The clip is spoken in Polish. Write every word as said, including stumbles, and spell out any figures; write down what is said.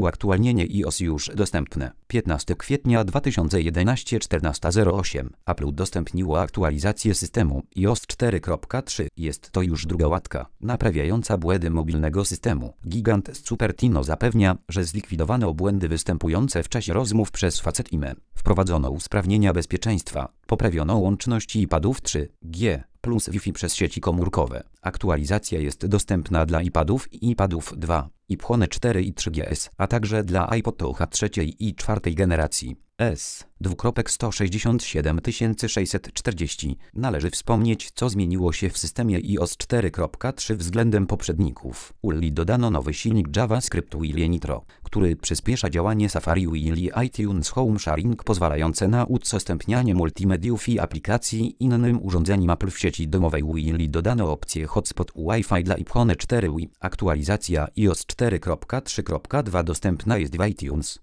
Uaktualnienie iOS już dostępne. piętnastego kwietnia dwa tysiące jedenastego czternasta zero osiem. Apple udostępniło aktualizację systemu iOS cztery kropka trzy. Jest to już druga łatka naprawiająca błędy mobilnego systemu. Gigant z Cupertino zapewnia, że zlikwidowano błędy występujące w czasie rozmów przez Facet I M. Wprowadzono usprawnienia bezpieczeństwa. Poprawiono łączność iPadów trzy G plus Wi-Fi przez sieci komórkowe. Aktualizacja jest dostępna dla iPadów i iPadów dwa, iPhone cztery i trzy G S, a także dla iPoda trzeciej i czwartej generacji. S dwa sto sześćdziesiąt siedem tysięcy sześćset czterdzieści. Należy wspomnieć, co zmieniło się w systemie iOS cztery kropka trzy względem poprzedników. U Lili dodano nowy silnik JavaScript Willy Nitro, który przyspiesza działanie Safari Willy iTunes Home Sharing, pozwalające na udostępnianie multimediów i aplikacji innym urządzeniom Apple w sieci domowej. Willy dodano opcję Hotspot Wi-Fi dla iPhone cztery. Aktualizacja iOS cztery kropka trzy kropka dwa dostępna jest w iTunes.